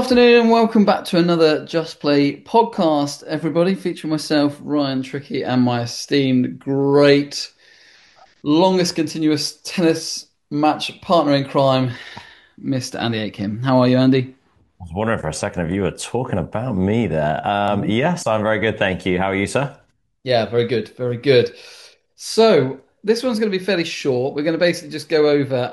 Afternoon and welcome back to another Just Play podcast, everybody, featuring myself, Ryan Tricky, and my esteemed, great, longest continuous tennis match partner in crime, Mr. Andy Aiken. How are you, Andy? I was wondering for a second if you were talking about me there. Yes, I'm very good, thank you. How are you, sir? Yeah, very good, very good. So, this one's going to be fairly short. We're going to basically just go over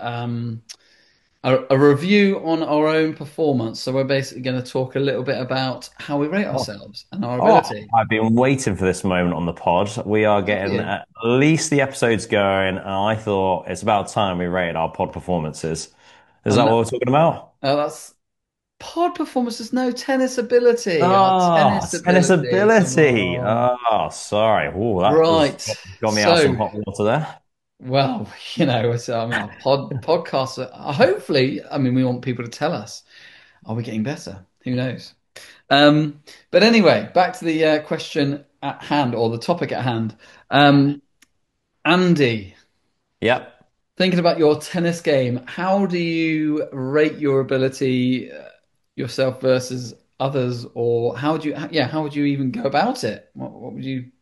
a review on our own performance. So, we're basically going to talk a little bit about how we rate Oh, ourselves and our oh, ability. I've been waiting for this moment on the pod. We are Have getting you? at least the episodes going, and I thought it's about time we rated our pod performances. Is that And what we're talking about? that's pod performance. There's no tennis ability. Our Oh, tennis tennis ability. Come ability. on. Oh, sorry. Oh, that was Right. got me out some So, hot water there. well, I mean, our podcasts are hopefully, I mean, we want people to tell us, are we getting better? Who knows? But anyway, back to the question at hand or the topic at hand. Um, Andy, Yep. thinking about your tennis game, how do you rate your ability yourself versus others, or how would you, yeah, how would you even go about it? What would you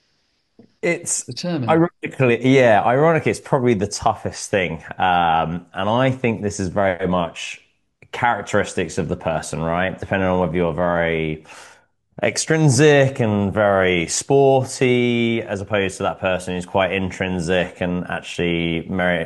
It's determine? ironically, it's probably the toughest thing. And I think this is very much characteristics of the person, right? Depending on whether you're very extrinsic and very sporty, as opposed to that person who's quite intrinsic and actually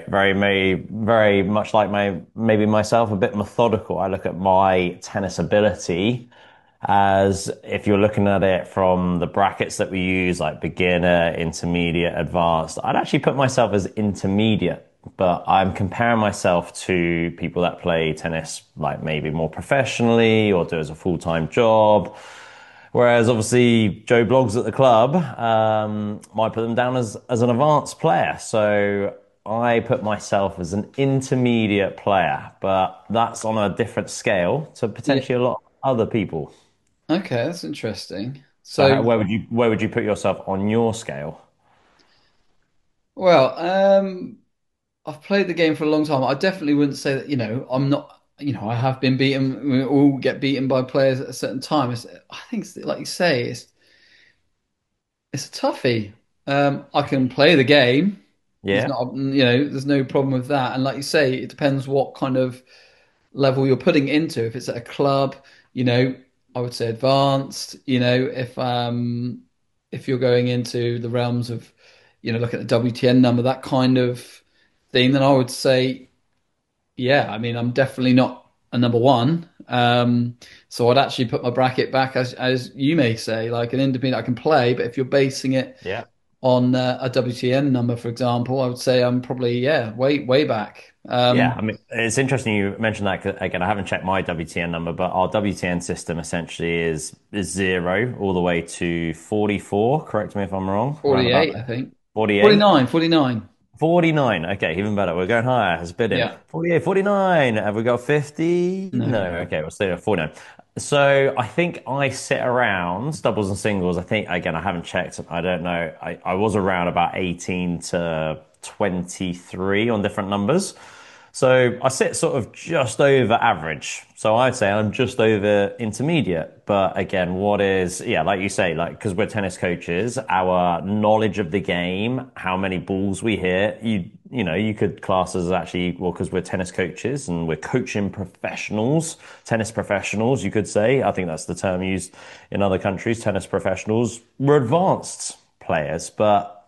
very much like maybe myself, a bit methodical. I look at my tennis ability as if you're looking at it from the brackets that we use, like beginner, intermediate, advanced, I'd actually put myself as intermediate, but I'm comparing myself to people that play tennis like maybe more professionally or do as a full-time job. Whereas obviously Joe Bloggs at the club might put them down as an advanced player. So I put myself as an intermediate player, but that's on a different scale to Yeah. potentially a lot of other people. Okay, that's interesting. So So, where would you put yourself on your scale? well, I've played the game for a long time. I definitely wouldn't say that, I'm not, I have been beaten. We all get beaten by players at a certain time. I think it's like you say, it's a toughie. I can play the game. There's Yeah, not, there's no problem with that. And like you say, it depends what kind of level you're putting into. If it's at a club, you know, I would say advanced. If you're going into the realms of, looking at the WTN number, that kind of thing, then I would say, yeah, I mean, I'm definitely not a number one. So I'd actually put my bracket back as you may say, like an independent I can play, but if you're basing it yeah. on a WTN number, for example, I would say I'm probably, yeah, way back. Yeah, I mean, it's interesting you mentioned that 'cause, again, I haven't checked my WTN number, but our WTN system essentially is zero all the way to 44. Correct me if I'm wrong, around about 48, I there. think. 48? 49, 49. 49. Okay, even better. We're going higher. It's bidding. Yeah. 48, 49. Have we got 50? No. No. Okay, we'll stay at 49. So I think I sit around doubles and singles. I think, again, I haven't checked. I don't know. I was around about 18 to 23 on different numbers. So I sit sort of just over average. So I'd say I'm just over intermediate. But again, yeah, like you say, like, because we're tennis coaches, our knowledge of the game, how many balls we hit, you could class us as actually equal because we're tennis coaches and we're coaching professionals, tennis professionals, you could say. I think that's the term used in other countries, tennis professionals. We're advanced players, but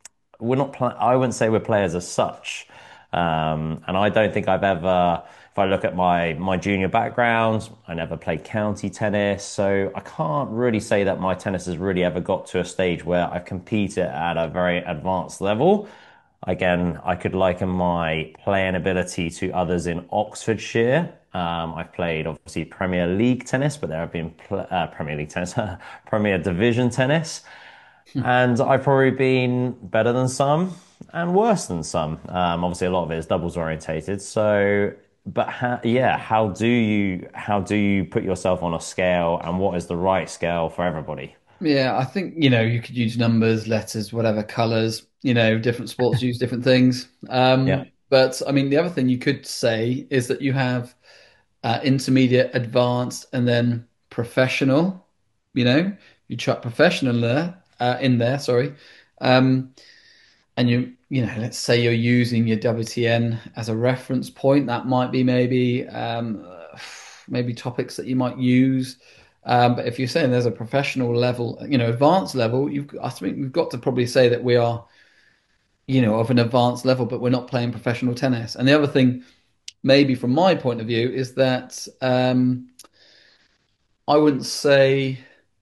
I wouldn't say we're players as such. And I don't think I've ever, if I look at my junior background, I never played county tennis. So I can't really say that my tennis has really ever got to a stage where I've competed at a very advanced level. Again, I could liken my playing ability to others in Oxfordshire. I've played obviously Premier League tennis, but there have been Premier League tennis, Premier Division tennis. And I've probably been better than some and worse than some. Obviously, a lot of it is doubles orientated. So, but how do you put yourself on a scale, and what is the right scale for everybody? Yeah, I think, you could use numbers, letters, whatever, colors, different sports use different things. Yeah, But I mean, the other thing you could say is that you have intermediate, advanced, and then professional. You know, you chuck professional there in there, sorry. Um, and let's say you're using your WTN as a reference point. That might be maybe topics that you might use. But if you're saying there's a professional level, advanced level, I think we've got to probably say that we are, of an advanced level, but we're not playing professional tennis. And the other thing, maybe from my point of view, is that I wouldn't say,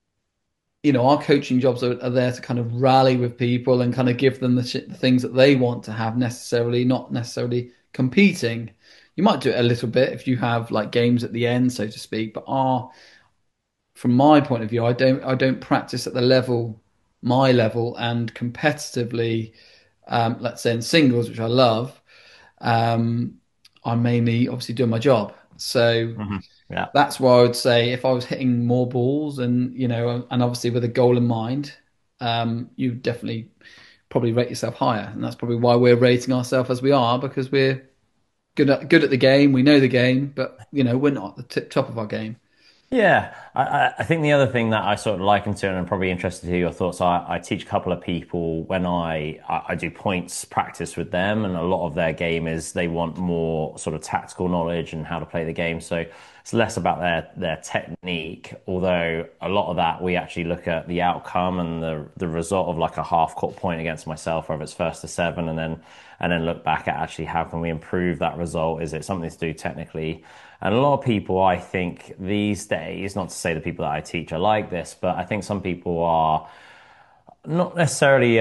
our coaching jobs are there to kind of rally with people and kind of give them the things that they want to have necessarily, not necessarily competing. You might do it a little bit if you have like games at the end, so to speak, but from my point of view, I don't practice at the level, my level, and competitively, let's say in singles, which I love, um, I'm mainly obviously doing my job. So Yeah. that's why I would say if I was hitting more balls and and obviously with a goal in mind, you definitely probably rate yourself higher, and that's probably why we're rating ourselves as we are because we're good at the game, we know the game, but we're not at the top of our game. Yeah, I think the other thing that I sort of liken to, and I'm probably interested to hear your thoughts. I teach a couple of people when I do points practice with them, and a lot of their game is they want more sort of tactical knowledge and how to play the game. So it's less about their technique, although a lot of that we actually look at the outcome and the result of like a half court point against myself, whether it's first to seven, and then look back at actually how can we improve that result? Is it something to do technically? And a lot of people, I think, these days, not to say the people that I teach are like this, but I think some people are not necessarily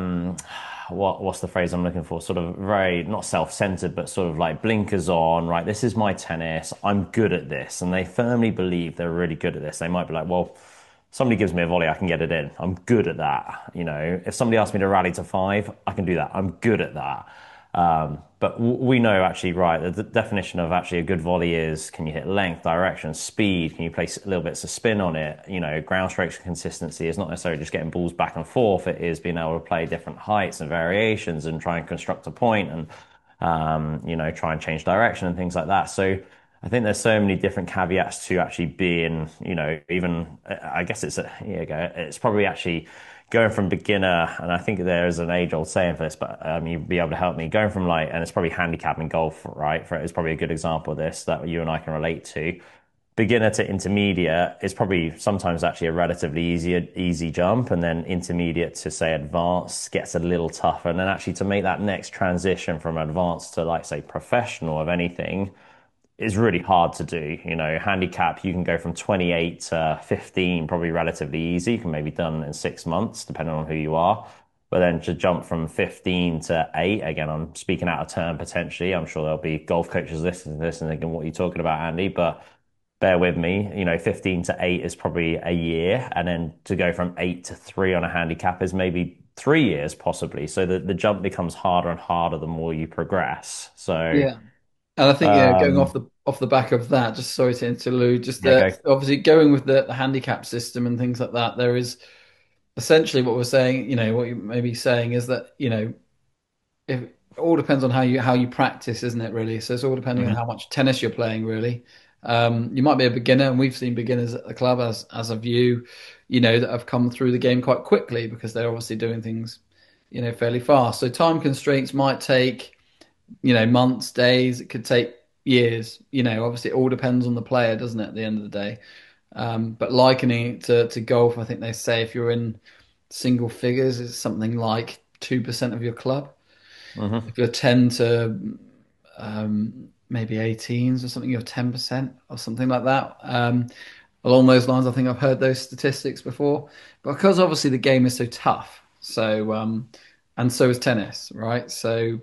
what's the phrase I'm looking for? Sort of very not self-centered, but sort of like blinkers on, right? This is my tennis. I'm good at this. And they firmly believe they're really good at this. They might be like, well, somebody gives me a volley, I can get it in. I'm good at that. If somebody asks me to rally to five, I can do that. I'm good at that. But we know actually, right, the definition of actually a good volley is can you hit length, direction, speed? Can you place a little bits of spin on it? Ground strokes consistency is not necessarily just getting balls back and forth. It is being able to play different heights and variations and try and construct a point and, try and change direction and things like that. So I think there's so many different caveats to actually being, even I guess it's probably actually going from beginner, and I think there is an age-old saying for this, but you'd be able to help me. Going from and it's probably handicap in golf, right? It's probably a good example of this that you and I can relate to. Beginner to intermediate is probably sometimes actually a relatively easy jump, and then intermediate to say advanced gets a little tougher. And then actually to make that next transition from advanced to like say professional of anything is really hard to do. Handicap, you can go from 28 to 15, probably relatively easy. You can maybe done in 6 months, depending on who you are. But then to jump from 15 to 8, again, I'm speaking out of turn potentially. I'm sure there'll be golf coaches listening to this and thinking, what are you talking about, Andy? But bear with me, 15 to 8 is probably a year. And then to go from 8 to 3 on a handicap is maybe 3 years, possibly. So the jump becomes harder and harder the more you progress. So, Yeah. And I think, going off um, the back of that, just sorry to interlude, just yeah, that go. obviously going with the handicap system and things like that, there is essentially what we're saying, what you may be saying is that, if it all depends on how you practice, isn't it, really? So it's all depending on Mhm. how much tennis you're playing, really. You might be a beginner, and we've seen beginners at the club as of you, that have come through the game quite quickly because they're obviously doing things, fairly fast. So time constraints might take months, days. It could take years. Obviously, it all depends on the player, doesn't it? At the end of the day, but likening it to golf, I think they say if you're in single figures, it's something like 2% of your club. Hmm. If you're 10 to maybe 18s or something, you're 10% or something like that. Along those lines, I think I've heard those statistics before. Because obviously the game is so tough, and so is tennis, right? So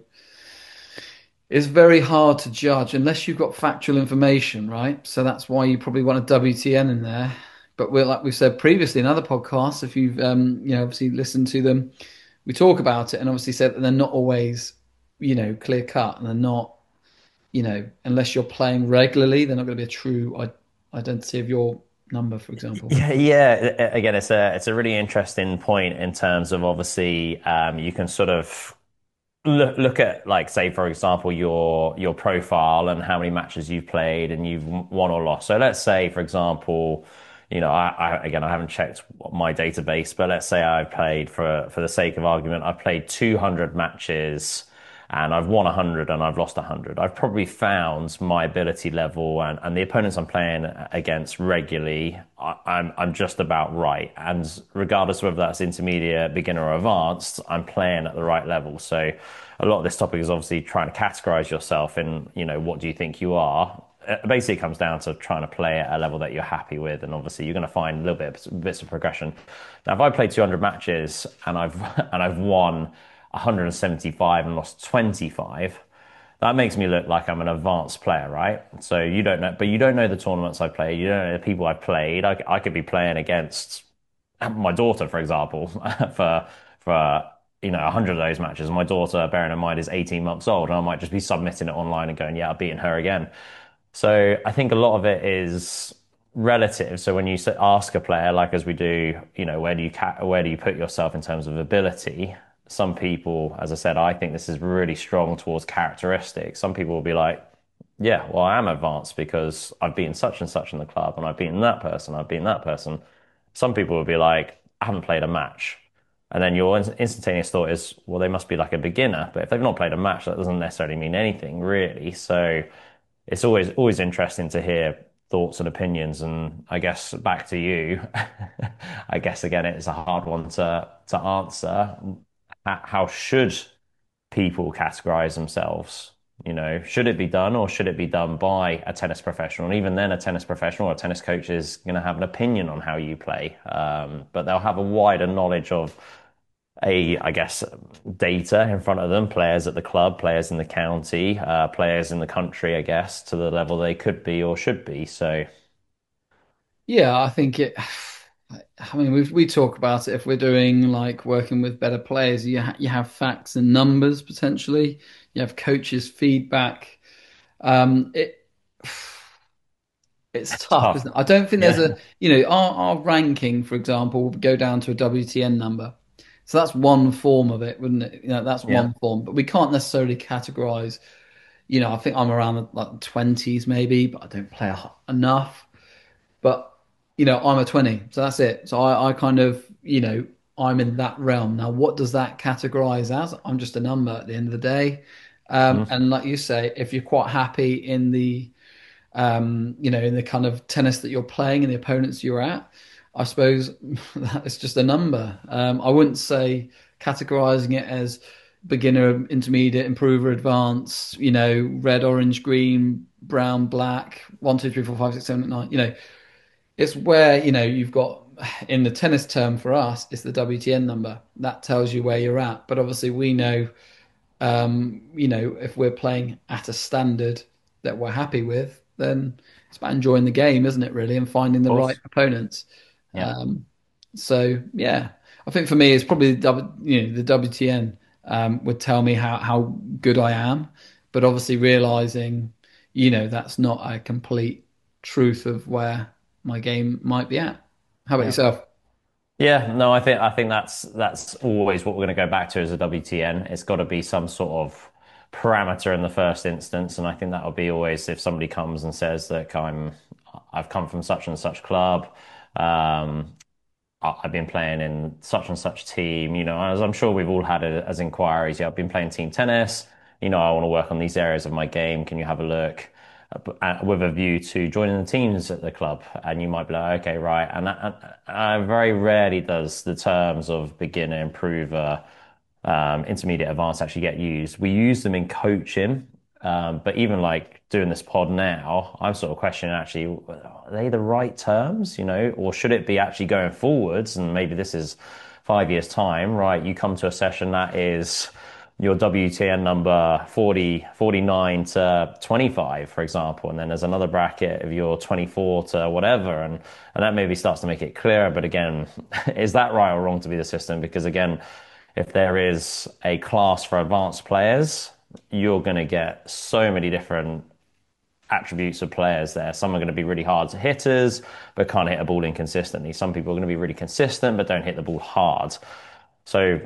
it's very hard to judge unless you've got factual information, right? So that's why you probably want a WTN in there. But we're like we've said previously in other podcasts, if you've obviously listened to them, we talk about it and obviously said that they're not always, clear cut and they're not, unless you're playing regularly, they're not going to be a true identity of your number, for example. Yeah, yeah. Again, it's a really interesting point in terms of obviously you can sort of look at, like, say for example, your profile and how many matches you've played and you've won or lost. So let's say, for example, again, I haven't checked my database, but let's say I've played, for the sake of argument, I've played 200 matches and I've won 100 and I've lost 100. I've probably found my ability level and the opponents I'm playing against regularly, I'm just about right. And regardless of whether that's intermediate, beginner, or advanced, I'm playing at the right level. So a lot of this topic is obviously trying to categorize yourself in, what do you think you are? Basically, it comes down to trying to play at a level that you're happy with, and obviously you're going to find a little bits of progression. Now, if I play 200 matches and I've and I've won 175 and lost 25, that makes me look like I'm an advanced player, right? So you don't know, but you don't know the tournaments I played. You don't know the people I played. I could be playing against my daughter, for example, for 100 of those matches. And my daughter, bearing in mind, is 18 months old, and I might just be submitting it online and going, yeah, I've beaten her again. So I think a lot of it is relative. So when you ask a player, like as we do, where do you put yourself in terms of ability? Some people, as I said, I think this is really strong towards characteristics. Some people will be like, yeah, well, I am advanced because I've beaten such and such in the club, and I've beaten that person, I've beaten that person. Some people will be like, I haven't played a match. And then your instantaneous thought is, well, they must be like a beginner. But if they've not played a match, that doesn't necessarily mean anything, really. So it's always interesting to hear thoughts and opinions. And I guess back to you, I guess again, it's a hard one to answer. How should people categorize themselves? Should it be done, or should it be done by a tennis professional? And even then, a tennis professional or a tennis coach is going to have an opinion on how you play, but they'll have a wider knowledge of I guess, data in front of them, players at the club, players in the county, players in the country, I guess, to the level they could be or should be. So, Yeah, I think it. I mean, we talk about it if we're doing like working with better players. You have facts and numbers potentially. You have coaches' feedback. It it's it's tough, tough. isn't it? I don't think there's Yeah. a our ranking, for example, would go down to a WTN number. So that's one form of it, wouldn't it? That's Yeah. one form, but we can't necessarily categorize. I think I'm around like the 20s maybe, but I don't play enough. But I'm a 20, so that's it. So I kind of, I'm in that realm. Now, what does that categorize as? I'm just a number at the end of the day. Mm. And like you say, if you're quite happy in the in the kind of tennis that you're playing and the opponents you're at, I suppose that is just a number. I wouldn't say categorizing it as beginner, intermediate, improver, advanced, red, orange, green, brown, black, one, two, three, four, five, six, seven, eight, nine. It's where, you've got in the tennis term for us, it's the WTN number. That tells you where you're at. But obviously we know, if we're playing at a standard that we're happy with, then it's about enjoying the game, isn't it, really, and finding Of the right course. opponents. Yeah. So yeah, I think for me, it's probably the WTN would tell me how good I am, but obviously realizing, that's not a complete truth of where my game might be at. How about Yeah. yourself? Yeah, no, I think that's always what we're going to go back to as a WTN. It's got to be some sort of parameter in the first instance, and I think that'll be always if somebody comes and says that I've come from such and such club, um, I've been playing in such and such team, as I'm sure we've all had it as inquiries. Yeah, I've been playing team tennis. I want to work on these areas of my game. Can you have a look? With a view to joining the teams at the club. And you might be like, okay, right. And very rarely does the terms of beginner, improver, intermediate, advanced actually get used. We use them in coaching. But even like doing this pod now, I'm sort of questioning actually, are they the right terms, or should it be actually going forwards? And maybe this is 5 years time, right? You come to a session that is your WTN number 40, 49 to 25, for example. And then there's another bracket of your 24 to whatever. And that maybe starts to make it clearer. But again, is that right or wrong to be the system? Because again, if there is a class for advanced players, you're going to get so many different attributes of players there. Some are going to be really hard hitters, but can't hit a ball inconsistently. Some people are going to be really consistent, but don't hit the ball hard. So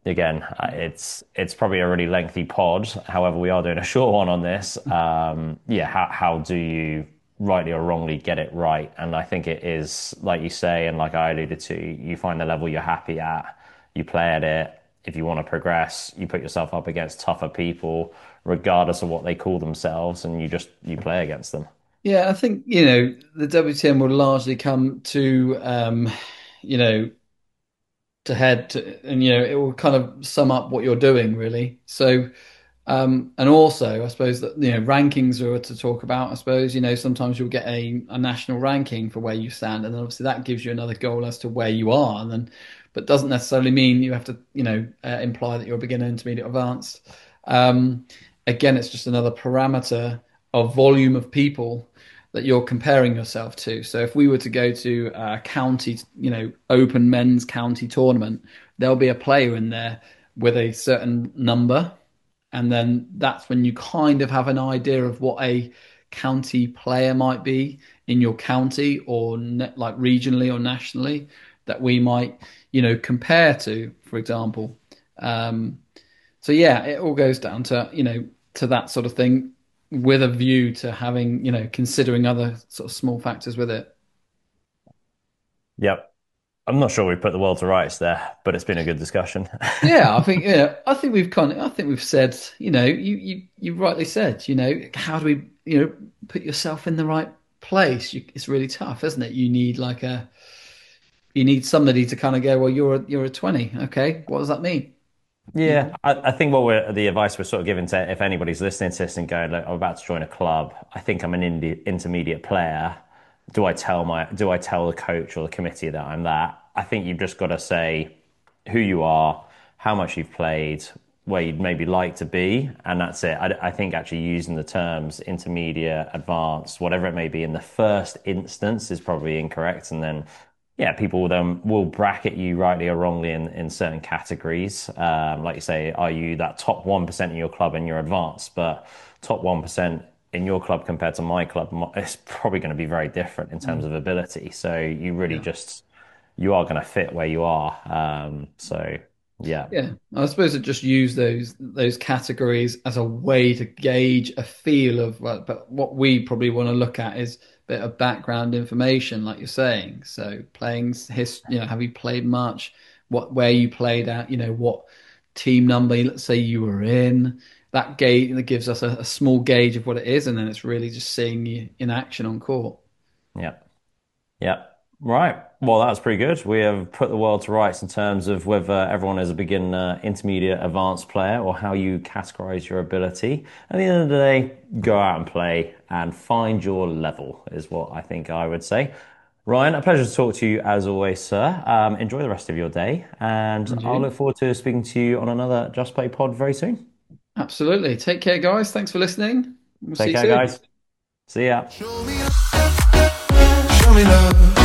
again, it's probably a really lengthy pod. However, we are doing a short one on this. Yeah, how do you rightly or wrongly get it right? And I think it is like you say, and like I alluded to, you find the level you're happy at, you play at it. If you want to progress, you put yourself up against tougher people, regardless of what they call themselves, and you play against them. Yeah, I think, the WTM will largely come to, you know, to head to, and, it will kind of sum up what you're doing really. So, and also, I suppose that, rankings are to talk about. I suppose, sometimes you'll get a national ranking for where you stand, and then obviously that gives you another goal as to where you are, and then, but doesn't necessarily mean you have to, imply that you're a beginner, intermediate, advanced. Um, Again, it's just another parameter of volume of people that you're comparing yourself to. So if we were to go to a county, open men's county tournament, there'll be a player in there with a certain number, and then that's when you kind of have an idea of what a county player might be in your county or like regionally or nationally that we might, compare to, for example. Um, so yeah, it all goes down to, to that sort of thing with a view to having, considering other sort of small factors with it. Yep. I'm not sure we put the world to rights there, but it's been a good discussion. Yeah, I think I think we've said, you rightly said, how do we, put yourself in the right place? It's really tough, isn't it? You need somebody to kind of go, well, you're a 20. Okay. What does that mean? You Yeah, know? I think the advice we're sort of giving to if anybody's listening to this and going, look, I'm about to join a club. I think I'm an intermediate player. Do I tell the coach or the committee that I'm that? I think you've just got to say who you are, how much you've played, where you'd maybe like to be, and that's it. I think actually using the terms intermediate, advanced, whatever it may be in the first instance is probably incorrect, and then yeah, people then will bracket you rightly or wrongly in certain categories. Like you say, are you that top 1% in your club and you're advanced? But top 1% in your club compared to my club, it's probably going to be very different in terms Mm. of ability. So you really Yeah. just, you are going to fit where you are. So yeah, Yeah, I suppose it just use those categories as a way to gauge a feel of but what we probably want to look at is a bit of background information, like you're saying. So playing have you played much? Where you played at? What team number, let's say you were in. That gauge that gives us a small gauge of what it is, and then it's really just seeing you in action on court. yeah. Yeah. Right. Well, that was pretty good. We have put the world to rights in terms of whether everyone is a beginner, intermediate, advanced player, or how you categorize your ability. At the end of the day, go out and play and find your level, is what I think I would say. Ryan, a pleasure to talk to you as always, sir. Enjoy the rest of your day, and And I'll look you? forward to speaking to you on another Just Play pod very soon. Absolutely. Take care, guys. Thanks for listening. We'll see Take you care, soon. guys. See ya. Show me love.